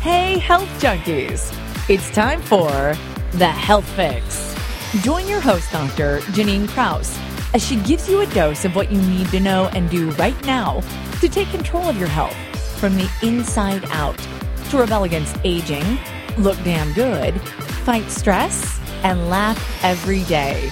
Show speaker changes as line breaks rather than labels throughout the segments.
Hey, health junkies! It's time for The Health Fix. Join your host, Dr. Janine Krause, as she gives you a dose of what you need to know and do right now to take control of your health from the inside out, to rebel against aging, look damn good, fight stress, and laugh every day.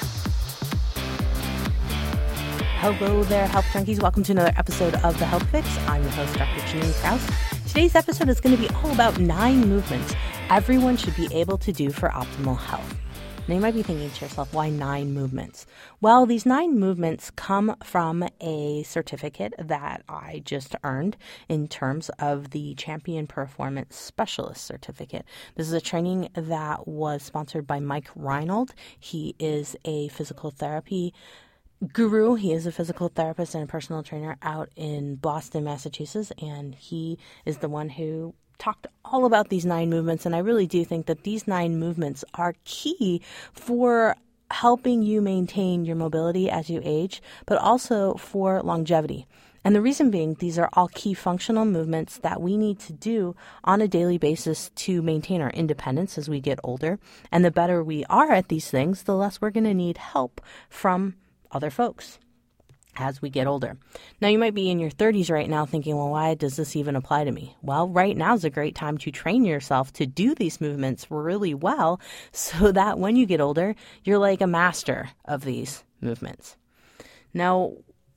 Hello there, health junkies. Welcome to another episode of The Health Fix. I'm your host, Dr. Janine Krause. Today's episode is going to be all about 9 movements everyone should be able to do for optimal health. Now, you might be thinking to yourself, why 9 movements? Well, these 9 movements come from a certificate that I just earned in terms of the Champion Performance Specialist Certificate. This is a training that was sponsored by Mike Reinold. He is a physical therapy guru. He is a physical therapist and a personal trainer out in Boston, Massachusetts, and he is the one who talked all about these 9 movements. And I really do think that these 9 movements are key for helping you maintain your mobility as you age, but also for longevity. And the reason being, these are all key functional movements that we need to do on a daily basis to maintain our independence as we get older. And the better we are at these things, the less we're going to need help from other folks as we get older. Now, you might be in your 30s right now thinking, well, why does this even apply to me? Well, right now is a great time to train yourself to do these movements really well so that when you get older, you're like a master of these movements. Now,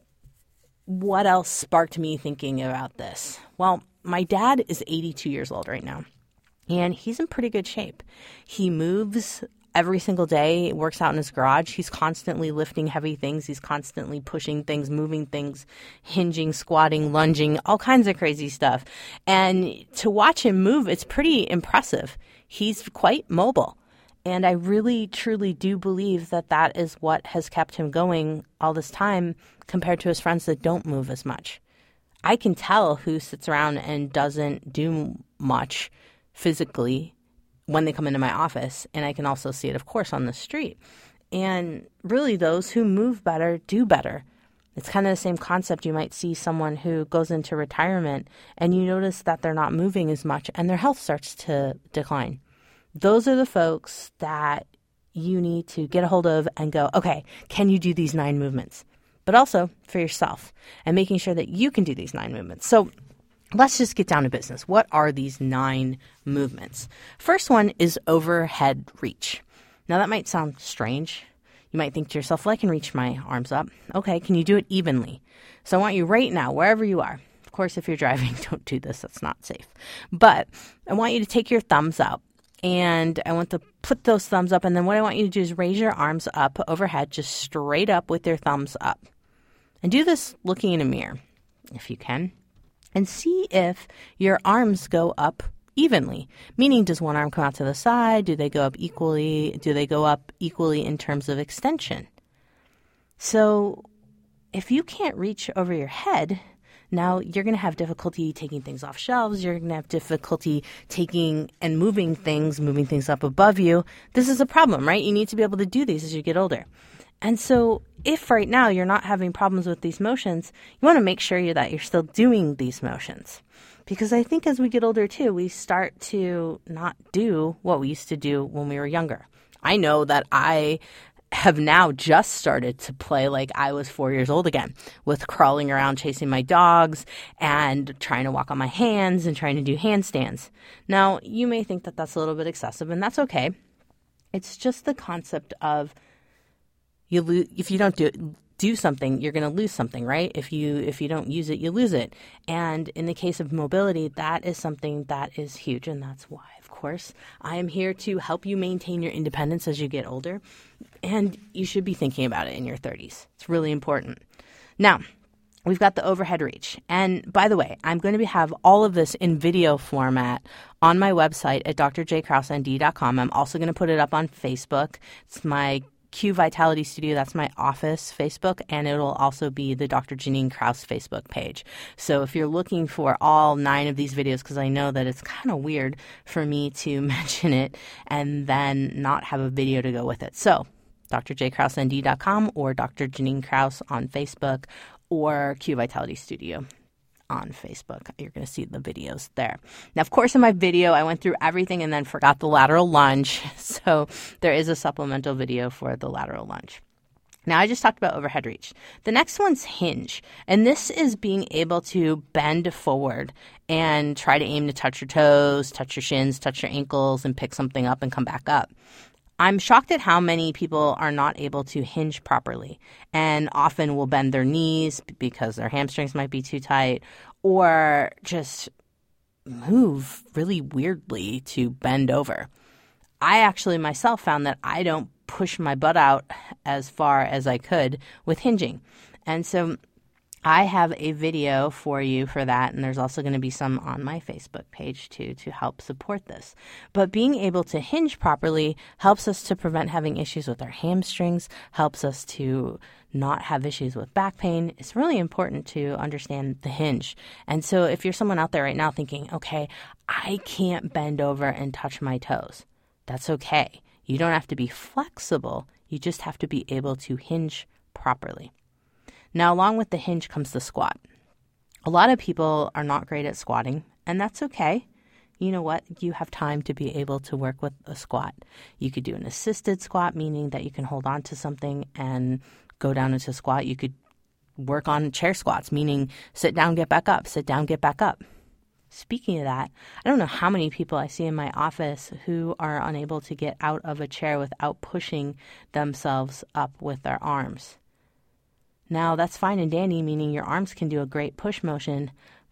what else sparked me thinking about this? Well, my dad is 82 years old right now, and he's in pretty good shape. He moves every single day, works out in his garage. He's constantly lifting heavy things. He's constantly pushing things, moving things, hinging, squatting, lunging, all kinds of crazy stuff. And to watch him move, it's pretty impressive. He's quite mobile. And I really, truly do believe that that is what has kept him going all this time compared to his friends that don't move as much. I can tell who sits around and doesn't do much physically when they come into my office, and I can also see it, of course, on the street. And really, those who move better do better. It's kind of the same concept. You might see someone who goes into retirement, and you notice that they're not moving as much, and their health starts to decline. Those are the folks that you need to get a hold of and go, okay, can you do these 9 movements? But also for yourself, and making sure that you can do these 9 movements. So let's just get down to business. What are these 9 movements? First one is overhead reach. Now, that might sound strange. You might think to yourself, well, I can reach my arms up. Okay, can you do it evenly? So I want you right now, wherever you are. Of course, if you're driving, don't do this. That's not safe. But I want you to take your thumbs up, and I want to put those thumbs up. And then what I want you to do is raise your arms up overhead, just straight up with your thumbs up. And do this looking in a mirror, if you can. And see if your arms go up evenly. Meaning, does one arm come out to the side? Do they go up equally? Do they go up equally in terms of extension? So if you can't reach over your head, now you're going to have difficulty taking things off shelves. You're going to have difficulty taking and moving things up above you. This is a problem, right? You need to be able to do these as you get older. And so if right now you're not having problems with these motions, you want to make sure that you're still doing these motions. Because I think as we get older too, we start to not do what we used to do when we were younger. I know that I have now just started to play like I was 4 years old again, with crawling around chasing my dogs and trying to walk on my hands and trying to do handstands. Now, you may think that that's a little bit excessive, and that's okay. It's just the concept of if you don't do something, you're going to lose something, right? If you don't use it, you lose it. And in the case of mobility, that is something that is huge. And that's why, of course, I am here to help you maintain your independence as you get older. And you should be thinking about it in your 30s. It's really important. Now, we've got the overhead reach. And by the way, I'm going to have all of this in video format on my website at drjkrausend.com. I'm also going to put it up on Facebook. It's my Q Vitality Studio, that's my office Facebook, and it'll also be the Dr. Janine Krause Facebook page. So if you're looking for all 9 of these videos, because I know that it's kind of weird for me to mention it and then not have a video to go with it. So drjkrausend.com or Dr. Janine Krause on Facebook or Q Vitality Studio on Facebook. You're going to see the videos there. Now, of course, in my video, I went through everything and then forgot the lateral lunge. So there is a supplemental video for the lateral lunge. Now, I just talked about overhead reach. The next one's hinge, and this is being able to bend forward and try to aim to touch your toes, touch your shins, touch your ankles, and pick something up and come back up. I'm shocked at how many people are not able to hinge properly and often will bend their knees because their hamstrings might be too tight or just move really weirdly to bend over. I actually myself found that I don't push my butt out as far as I could with hinging. And so I have a video for you for that, and there's also going to be some on my Facebook page too to help support this. But being able to hinge properly helps us to prevent having issues with our hamstrings, helps us to not have issues with back pain. It's really important to understand the hinge. And so if you're someone out there right now thinking, okay, I can't bend over and touch my toes, that's okay. You don't have to be flexible. You just have to be able to hinge properly. Now, along with the hinge comes the squat. A lot of people are not great at squatting, and that's okay. You know what? You have time to be able to work with a squat. You could do an assisted squat, meaning that you can hold on to something and go down into squat. You could work on chair squats, meaning sit down, get back up, sit down, get back up. Speaking of that, I don't know how many people I see in my office who are unable to get out of a chair without pushing themselves up with their arms. Now, that's fine and dandy, meaning your arms can do a great push motion,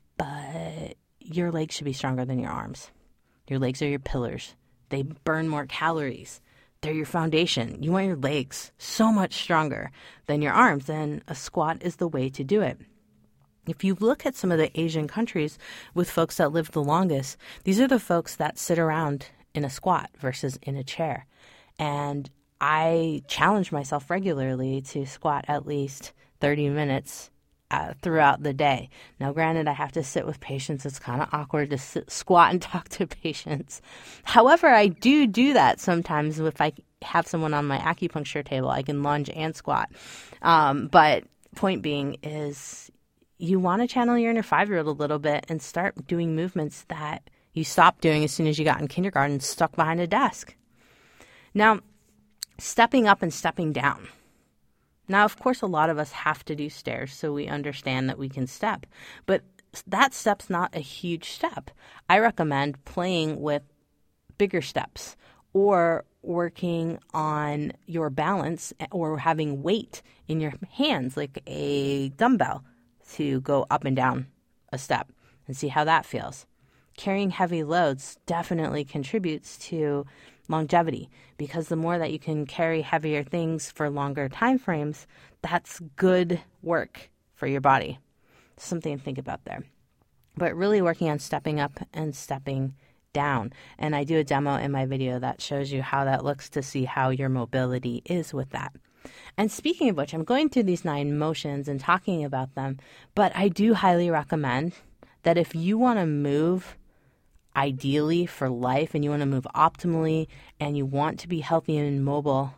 but your legs should be stronger than your arms. Your legs are your pillars. They burn more calories. They're your foundation. You want your legs so much stronger than your arms, and a squat is the way to do it. If you look at some of the Asian countries with folks that live the longest, these are the folks that sit around in a squat versus in a chair. And I challenge myself regularly to squat at least 30 minutes throughout the day. Now, granted, I have to sit with patients. It's kind of awkward to squat and talk to patients. However, I do that sometimes. If I have someone on my acupuncture table, I can lunge and squat. But point being is you want to channel your inner 5-year-old a little bit and start doing movements that you stopped doing as soon as you got in kindergarten, stuck behind a desk. Now, stepping up and stepping down. Now, of course, a lot of us have to do stairs, so we understand that we can step. But that step's not a huge step. I recommend playing with bigger steps or working on your balance or having weight in your hands, like a dumbbell, to go up and down a step and see how that feels. Carrying heavy loads definitely contributes to longevity because the more that you can carry heavier things for longer time frames, that's good work for your body. Something to think about there. But really working on stepping up and stepping down. And I do a demo in my video that shows you how that looks to see how your mobility is with that. And speaking of which, I'm going through these 9 motions and talking about them, but I do highly recommend that if you want to move ideally for life and you want to move optimally and you want to be healthy and mobile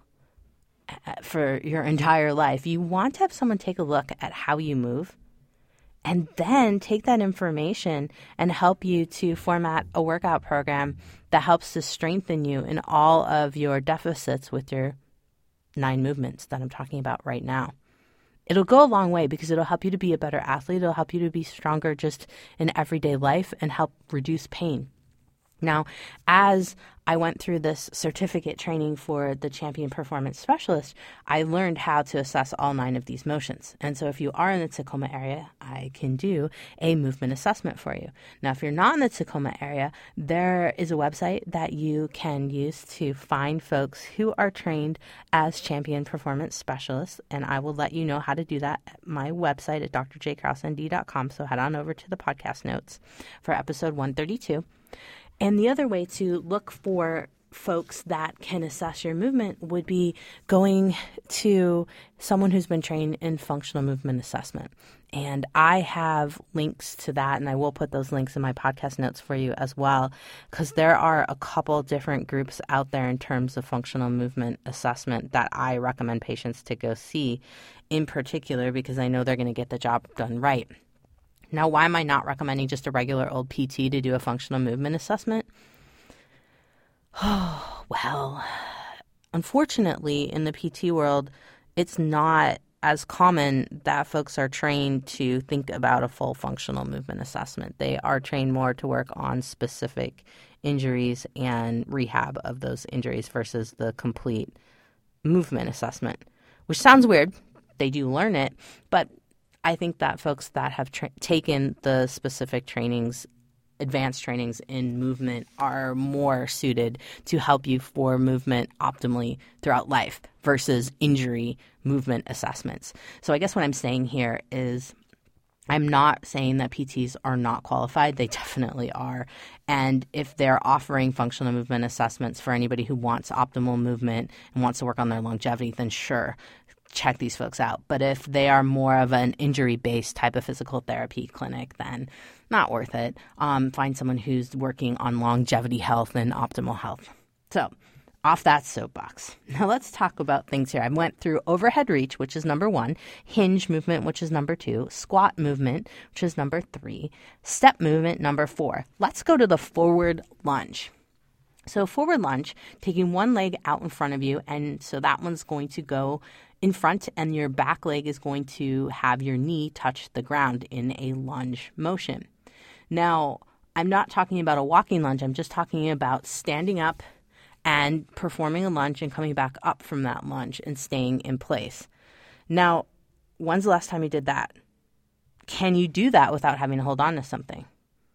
for your entire life, you want to have someone take a look at how you move and then take that information and help you to format a workout program that helps to strengthen you in all of your deficits with your 9 movements that I'm talking about right now. It'll go a long way because it'll help you to be a better athlete. It'll help you to be stronger just in everyday life and help reduce pain. Now, as I went through this certificate training for the Champion Performance Specialist, I learned how to assess all 9 of these motions. And so if you are in the Tacoma area, I can do a movement assessment for you. Now, if you're not in the Tacoma area, there is a website that you can use to find folks who are trained as Champion Performance Specialists. And I will let you know how to do that at my website at drjkrausnd.com. So head on over to the podcast notes for episode 132. And the other way to look for folks that can assess your movement would be going to someone who's been trained in functional movement assessment. And I have links to that, and I will put those links in my podcast notes for you as well, because there are a couple different groups out there in terms of functional movement assessment that I recommend patients to go see in particular because I know they're going to get the job done right. Now, why am I not recommending just a regular old PT to do a functional movement assessment? Oh, well, unfortunately, in the PT world, it's not as common that folks are trained to think about a full functional movement assessment. They are trained more to work on specific injuries and rehab of those injuries versus the complete movement assessment, which sounds weird. They do learn it, but I think that folks that have taken the specific trainings, advanced trainings in movement, are more suited to help you for movement optimally throughout life versus injury movement assessments. So I guess what I'm saying here is I'm not saying that PTs are not qualified. They definitely are. And if they're offering functional movement assessments for anybody who wants optimal movement and wants to work on their longevity, then sure, check these folks out. But if they are more of an injury-based type of physical therapy clinic, then not worth it. Find someone who's working on longevity health and optimal health. So off that soapbox. Now let's talk about things here. I went through overhead reach, which is number 1, hinge movement, which is number 2, squat movement, which is number 3, step movement, number 4. Let's go to the forward lunge. So forward lunge, taking one leg out in front of you, and so that one's going to go in front, and your back leg is going to have your knee touch the ground in a lunge motion. Now, I'm not talking about a walking lunge. I'm just talking about standing up and performing a lunge and coming back up from that lunge and staying in place. Now, when's the last time you did that? Can you do that without having to hold on to something?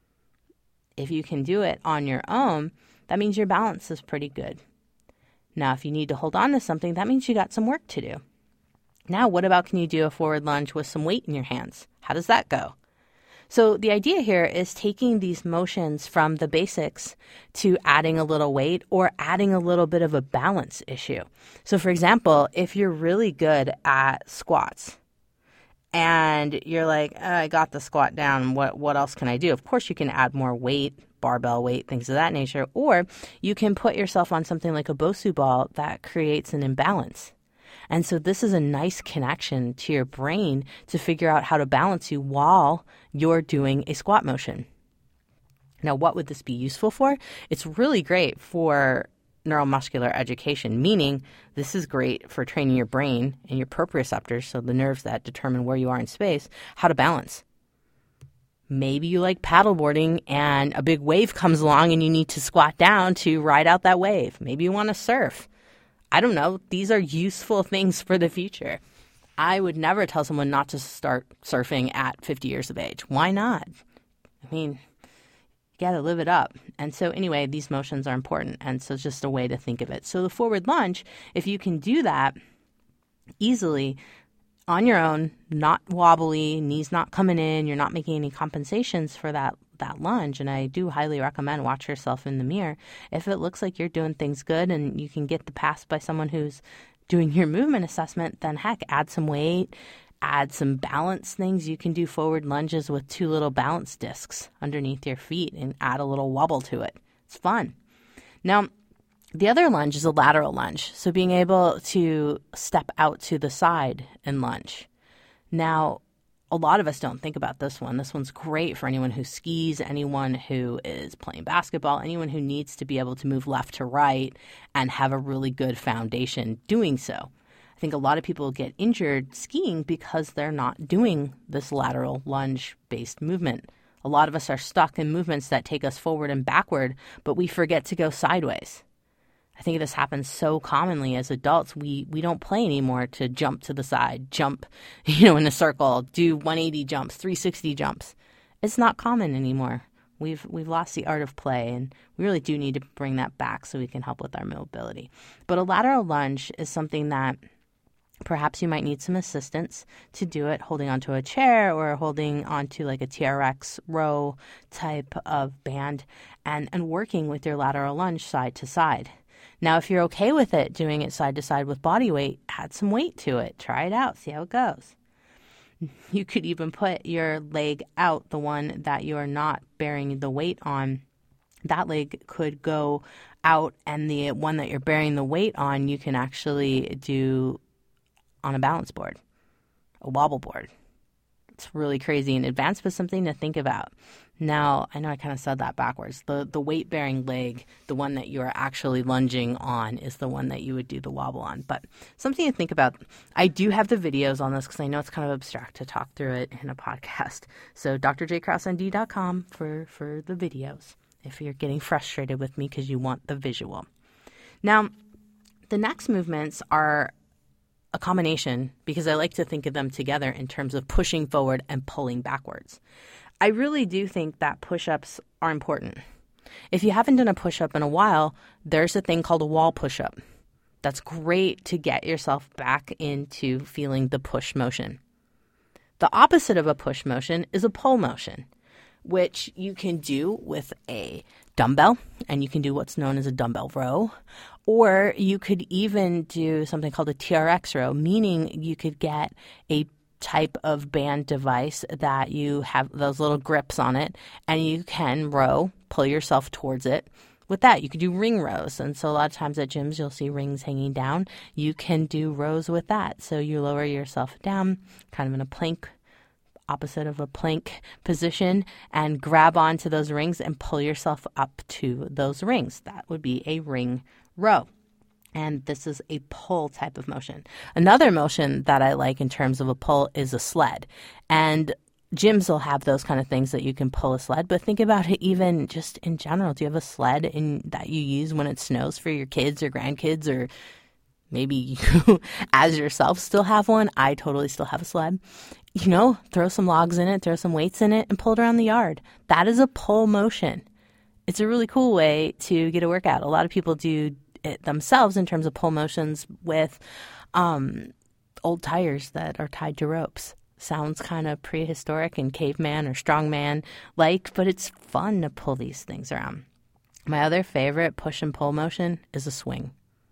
If you can do it on your own, that means your balance is pretty good. Now, if you need to hold on to something, that means you got some work to do. Now, what about can you do a forward lunge with some weight in your hands? How does that go? So the idea here is taking these motions from the basics to adding a little weight or adding a little bit of a balance issue. So for example, if you're really good at squats and you're like, I got the squat down, what else can I do? Of course, you can add more weight, barbell weight, things of that nature, or you can put yourself on something like a Bosu ball that creates an imbalance. And so this is a nice connection to your brain to figure out how to balance you while you're doing a squat motion. Now, what would this be useful for? It's really great for neuromuscular education, meaning this is great for training your brain and your proprioceptors, so the nerves that determine where you are in space, how to balance. Maybe you like paddleboarding and a big wave comes along and you need to squat down to ride out that wave. Maybe you want to surf. I don't know. These are useful things for the future. I would never tell someone not to start surfing at 50 years of age. Why not? I mean, you got to live it up. And so anyway, these motions are important. And so it's just a way to think of it. So the forward lunge, if you can do that easily on your own, not wobbly, knees not coming in, you're not making any compensations for that lunge, and I do highly recommend watch yourself in the mirror. If it looks like you're doing things good and you can get the pass by someone who's doing your movement assessment, then heck, add some weight, add some balance things. You can do forward lunges with 2 little balance discs underneath your feet and add a little wobble to it. It's fun. Now, the other lunge is a lateral lunge, so being able to step out to the side and lunge. Now, a lot of us don't think about this one. This one's great for anyone who skis, anyone who is playing basketball, anyone who needs to be able to move left to right and have a really good foundation doing so. I think a lot of people get injured skiing because they're not doing this lateral lunge-based movement. A lot of us are stuck in movements that take us forward and backward, but we forget to go sideways. I think this happens so commonly as adults. We don't play anymore to jump to the side, jump, in a circle, do 180 jumps, 360 jumps. It's not common anymore. We've lost the art of play, and we really do need to bring that back so we can help with our mobility. But a lateral lunge is something that perhaps you might need some assistance to do it, holding onto a chair or holding onto like a TRX row type of band and working with your lateral lunge side to side. Now, if you're okay with it, doing it side to side with body weight, add some weight to it. Try it out. See how it goes. You could even put your leg out, the one that you are not bearing the weight on. That leg could go out, and the one that you're bearing the weight on, you can actually do on a balance board, a wobble board. It's really crazy in advance, but something to think about. Now, I know I kind of said that backwards. The weight-bearing leg, the one that you are actually lunging on, is the one that you would do the wobble on. But something to think about. I do have the videos on this because I know it's kind of abstract to talk through it in a podcast. So drjkrausend.com for the videos if you're getting frustrated with me because you want the visual. Now, the next movements are a combination because I like to think of them together in terms of pushing forward and pulling backwards. I really do think that push-ups are important. If you haven't done a push-up in a while, there's a thing called a wall push-up. That's great to get yourself back into feeling the push motion. The opposite of a push motion is a pull motion, which you can do with a dumbbell, and you can do what's known as a dumbbell row, or you could even do something called a TRX row, meaning you could get a type of band device that you have those little grips on it, and you can row, pull yourself towards it. With that, you could do ring rows. And so a lot of times at gyms, you'll see rings hanging down. You can do rows with that. So you lower yourself down, kind of in a plank, opposite of a plank position, and grab onto those rings and pull yourself up to those rings. That would be a ring row. And this is a pull type of motion. Another motion that I like in terms of a pull is a sled. And gyms will have those kind of things that you can pull a sled. But think about it even just in general. Do you have a sled that you use when it snows for your kids or grandkids, or maybe you as yourself still have one? I totally still have a sled. Throw some logs in it, throw some weights in it, and pull it around the yard. That is a pull motion. It's a really cool way to get a workout. A lot of people do it themselves in terms of pull motions with old tires that are tied to ropes. Sounds kind of prehistoric and caveman or strongman like, but it's fun to pull these things around. My other favorite push and pull motion is a swing.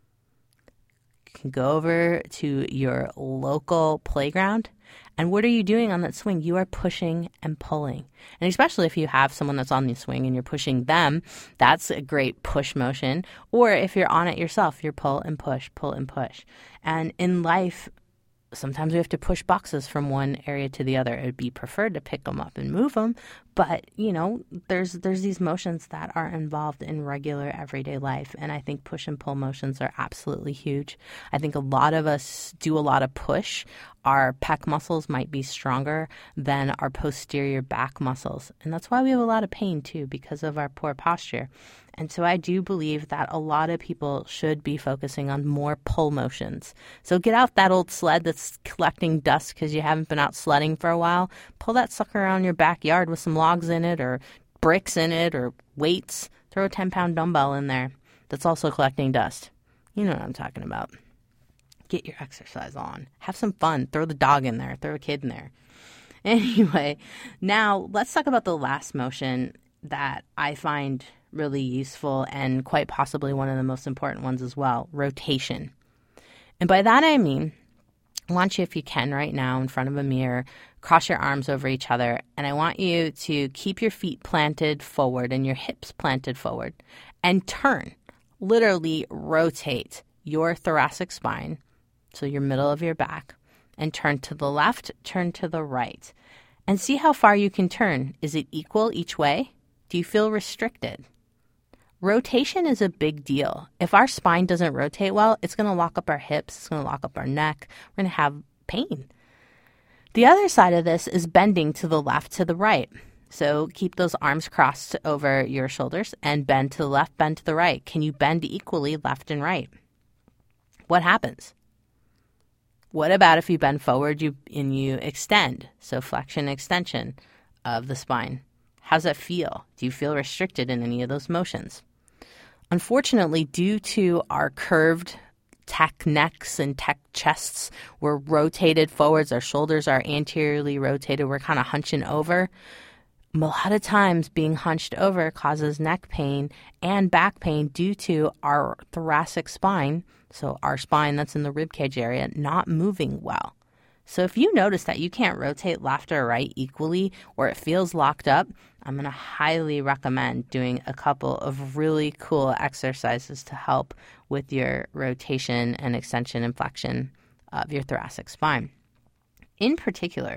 You can go over to your local playground, and what are you doing on that swing? You are pushing and pulling. And especially if you have someone that's on the swing and you're pushing them, that's a great push motion. Or if you're on it yourself, you're pull and push, pull and push. And in life, sometimes we have to push boxes from one area to the other. It would be preferred to pick them up and move them. But, there's these motions that are involved in regular everyday life. And I think push and pull motions are absolutely huge. I think a lot of us do a lot of push. Our pec muscles might be stronger than our posterior back muscles. And that's why we have a lot of pain too, because of our poor posture. And so I do believe that a lot of people should be focusing on more pull motions. So get out that old sled that's collecting dust because you haven't been out sledding for a while. Pull that sucker around your backyard with some logs in it or bricks in it or weights. Throw a 10-pound dumbbell in there that's also collecting dust. You know what I'm talking about. Get your exercise on. Have some fun. Throw the dog in there. Throw a kid in there. Anyway, now let's talk about the last motion that I find really useful and quite possibly one of the most important ones as well, rotation. And by that I mean, I want you, if you can right now in front of a mirror, cross your arms over each other, and I want you to keep your feet planted forward and your hips planted forward and turn, literally rotate your thoracic spine, so your middle of your back, and turn to the left, turn to the right, and see how far you can turn. Is it equal each way? Do you feel restricted? Rotation is a big deal. If our spine doesn't rotate well, it's going to lock up our hips, it's going to lock up our neck, we're going to have pain. The other side of this is bending to the left, to the right. So keep those arms crossed over your shoulders and bend to the left, bend to the right. Can you bend equally left and right? What happens? What about if you bend forward and you extend? So flexion, extension of the spine. How's that feel? Do you feel restricted in any of those motions? Unfortunately, due to our curved tech necks and tech chests, we're rotated forwards. Our shoulders are anteriorly rotated. We're kind of hunching over. A lot of times being hunched over causes neck pain and back pain due to our thoracic spine, so our spine that's in the ribcage area, not moving well. So if you notice that you can't rotate left or right equally, or it feels locked up, I'm going to highly recommend doing a couple of really cool exercises to help with your rotation and extension and flexion of your thoracic spine. In particular,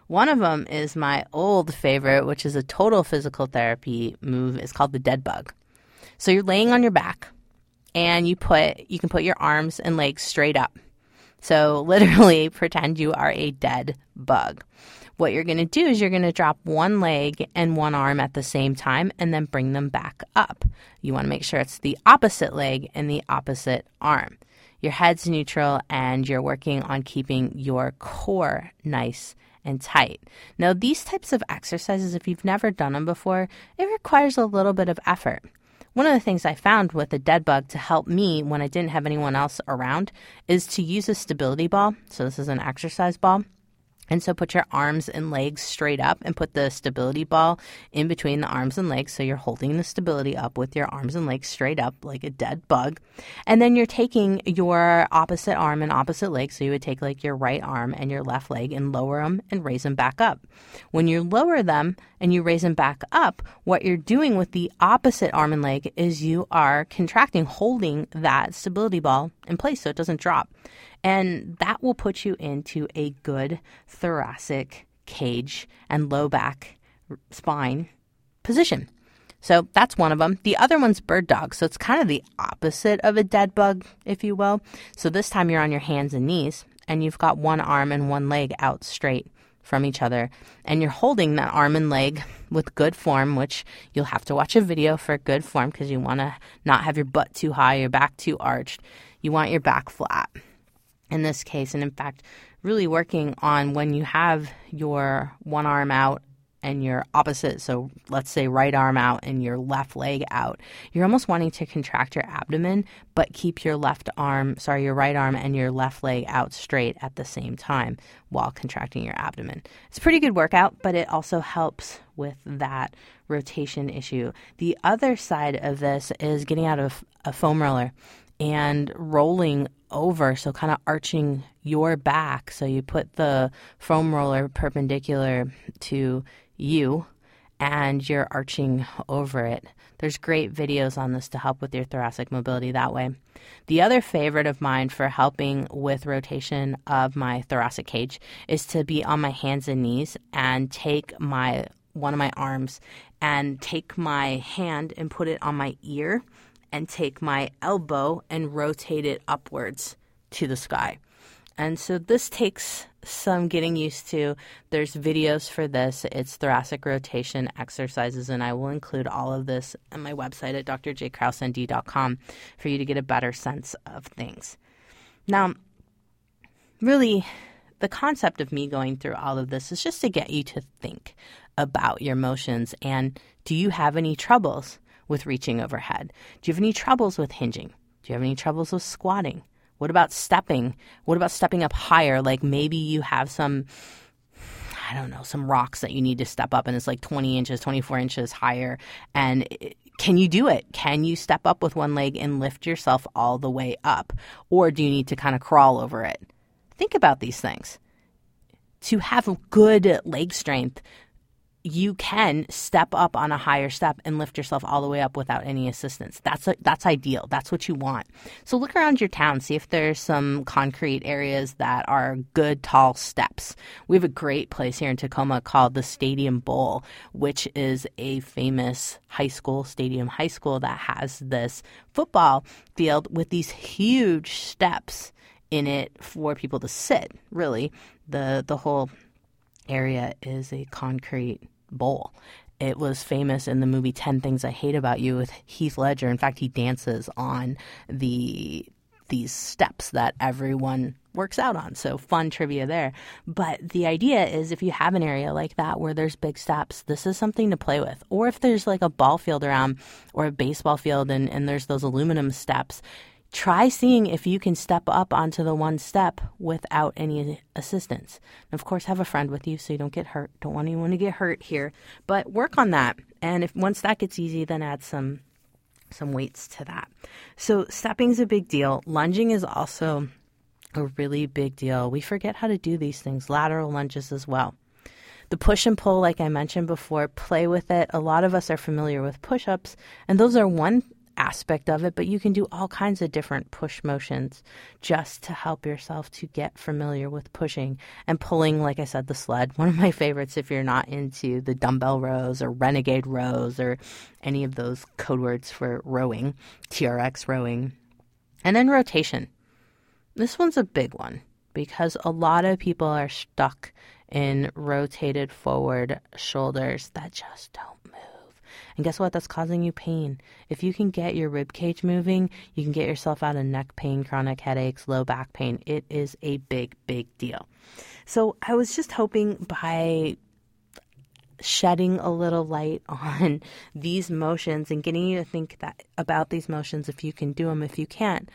One of them is my old favorite, which is a total physical therapy move. It's called the dead bug. So you're laying on your back, and you can put your arms and legs straight up. So literally pretend you are a dead bug. What you're going to do is you're going to drop one leg and one arm at the same time and then bring them back up. You want to make sure it's the opposite leg and the opposite arm. Your head's neutral and you're working on keeping your core nice and tight. Now, these types of exercises, if you've never done them before, it requires a little bit of effort. One of the things I found with a dead bug to help me when I didn't have anyone else around is to use a stability ball. So this is an exercise ball. And so put your arms and legs straight up and put the stability ball in between the arms and legs. So you're holding the stability up with your arms and legs straight up like a dead bug. And then you're taking your opposite arm and opposite leg. So you would take like your right arm and your left leg and lower them and raise them back up. When you lower them and you raise them back up, what you're doing with the opposite arm and leg is you are contracting, holding that stability ball in place so it doesn't drop. And that will put you into a good thoracic cage and low back spine position. So that's one of them. The other one's bird dog. So it's kind of the opposite of a dead bug, if you will. So this time you're on your hands and knees and you've got one arm and one leg out straight from each other. And you're holding that arm and leg with good form, which you'll have to watch a video for good form because you want to not have your butt too high, your back too arched. You want your back flat. In this case, and in fact, really working on when you have your one arm out and your opposite, so let's say right arm out and your left leg out, you're almost wanting to contract your abdomen, but keep your right arm and your left leg out straight at the same time while contracting your abdomen. It's a pretty good workout, but it also helps with that rotation issue. The other side of this is getting out of a foam roller and rolling over, so kind of arching your back. So you put the foam roller perpendicular to you and you're arching over it. There's great videos on this to help with your thoracic mobility that way. The other favorite of mine for helping with rotation of my thoracic cage is to be on my hands and knees and take one of my arms and take my hand and put it on my ear and take my elbow and rotate it upwards to the sky. And so this takes some getting used to. There's videos for this. It's thoracic rotation exercises, and I will include all of this on my website at drjkrausend.com for you to get a better sense of things. Now, really, the concept of me going through all of this is just to get you to think about your motions. And do you have any troubles with reaching overhead? Do you have any troubles with hinging? Do you have any troubles with squatting? What about stepping? What about stepping up higher? Like maybe you have some rocks that you need to step up and it's like 20 inches, 24 inches higher. And can you do it? Can you step up with one leg and lift yourself all the way up? Or do you need to kind of crawl over it? Think about these things. To have good leg strength, you can step up on a higher step and lift yourself all the way up without any assistance. That's ideal. That's what you want. So look around your town, see if there's some concrete areas that are good, tall steps. We have a great place here in Tacoma called the Stadium Bowl, which is a famous Stadium High School that has this football field with these huge steps in it for people to sit. Really, the whole area is a concrete bowl. It was famous in the movie 10 Things I Hate About You with Heath Ledger. In fact, he dances on these steps that everyone works out on. So fun trivia there. But the idea is if you have an area like that where there's big steps, this is something to play with. Or if there's like a ball field around or a baseball field and there's those aluminum steps, try seeing if you can step up onto the one step without any assistance. And of course, have a friend with you so you don't get hurt. Don't want anyone to get hurt here. But work on that. And once that gets easy, then add some weights to that. So stepping is a big deal. Lunging is also a really big deal. We forget how to do these things. Lateral lunges as well. The push and pull, like I mentioned before, play with it. A lot of us are familiar with push-ups, and those are one aspect of it, but you can do all kinds of different push motions just to help yourself to get familiar with pushing and pulling, like I said, the sled. One of my favorites if you're not into the dumbbell rows or renegade rows or any of those code words for rowing, TRX rowing. And then rotation. This one's a big one because a lot of people are stuck in rotated forward shoulders that just don't move. And guess what? That's causing you pain. If you can get your rib cage moving, you can get yourself out of neck pain, chronic headaches, low back pain. It is a big, big deal. So I was just hoping by shedding a little light on these motions and getting you to think about these motions, if you can do them, if you can't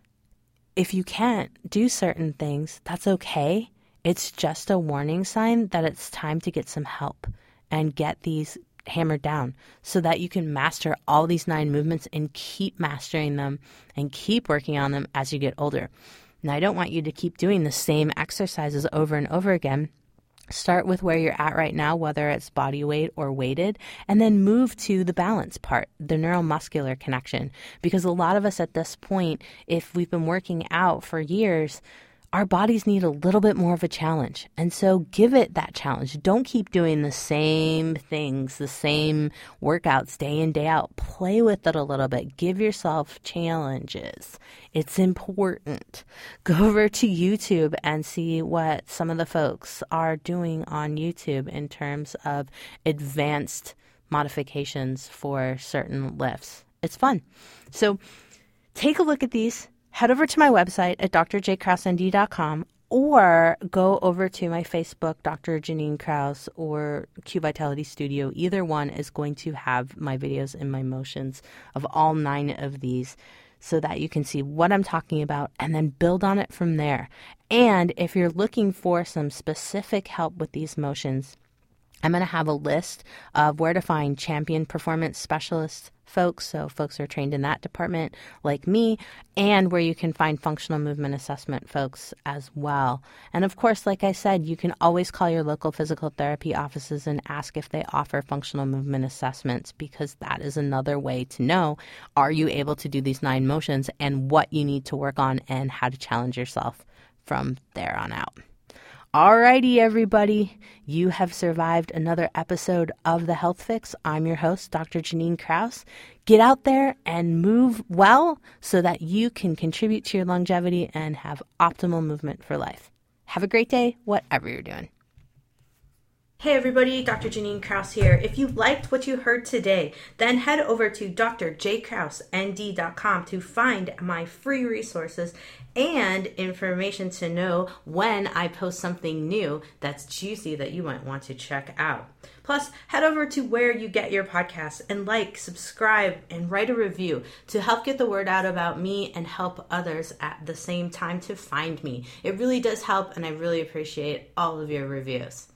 do certain things, that's okay. It's just a warning sign that it's time to get some help and get these hammered down so that you can master all these 9 movements and keep mastering them and keep working on them as you get older. Now, I don't want you to keep doing the same exercises over and over again. Start with where you're at right now, whether it's body weight or weighted, and then move to the balance part, the neuromuscular connection. Because a lot of us at this point, if we've been working out for years, our bodies need a little bit more of a challenge. And so give it that challenge. Don't keep doing the same things, the same workouts day in, day out. Play with it a little bit. Give yourself challenges. It's important. Go over to YouTube and see what some of the folks are doing on YouTube in terms of advanced modifications for certain lifts. It's fun. So take a look at these. Head over to my website at drjkrausnd.com or go over to my Facebook, Dr. Janine Kraus, or Q Vitality Studio. Either one is going to have my videos and my motions of all 9 of these so that you can see what I'm talking about and then build on it from there. And if you're looking for some specific help with these motions, I'm going to have a list of where to find champion performance specialists folks, so folks who are trained in that department like me, and where you can find functional movement assessment folks as well. And of course, like I said, you can always call your local physical therapy offices and ask if they offer functional movement assessments, because that is another way to know, are you able to do these 9 motions and what you need to work on and how to challenge yourself from there on out. Alrighty, everybody, you have survived another episode of The Health Fix. I'm your host, Dr. Janine Kraus. Get out there and move well so that you can contribute to your longevity and have optimal movement for life. Have a great day, whatever you're doing. Hey everybody, Dr. Janine Kraus here. If you liked what you heard today, then head over to drjkrausnd.com to find my free resources and information to know when I post something new that's juicy that you might want to check out. Plus, head over to where you get your podcasts and subscribe, and write a review to help get the word out about me and help others at the same time to find me. It really does help, and I really appreciate all of your reviews.